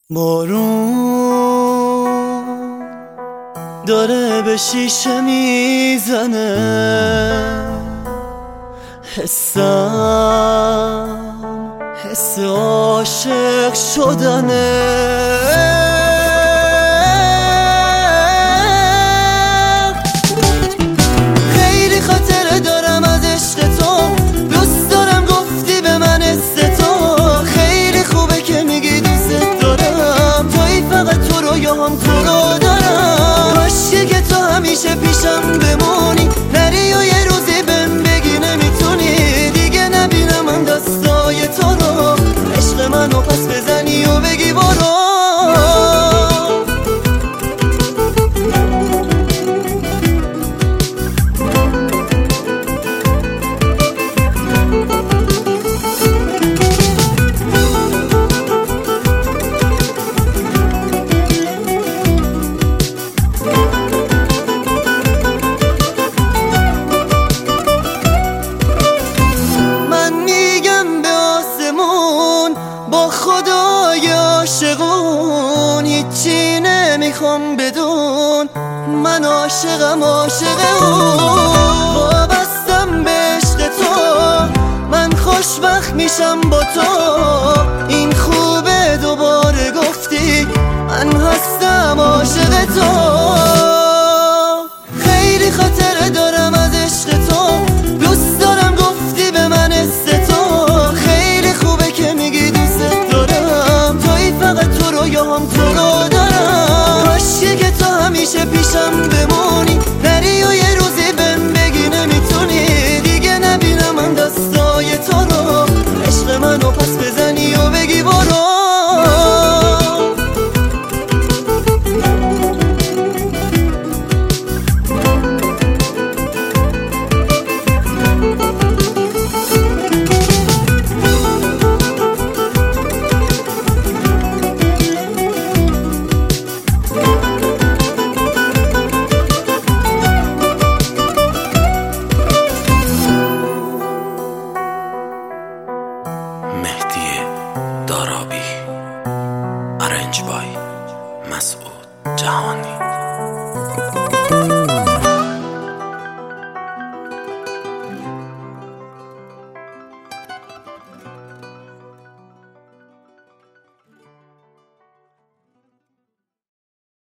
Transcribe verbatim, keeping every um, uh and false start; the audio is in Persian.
بارون داره به شیشه میزنه، حسم حس عاشق شدنه. خیلی خاطره دارم از عشق تو، دوست دارم گفتی به من استو. خیلی خوبه که میگی دوست دارم، توی فقط تو رویاهم تو رو دارم. کاشیه که تو همیشه پیشم بمونی، نری و یه روزی بهم بگی نمیتونی دیگه نبینم من دستای تو رو. عشق منو پس بزنی و بگی برو. با خدای عاشقون هیچی نمیخوام بدون، من عاشقم عاشق اون. وابستم به عشق تو، من خوشبخت میشم با تو. این خوبه دوباره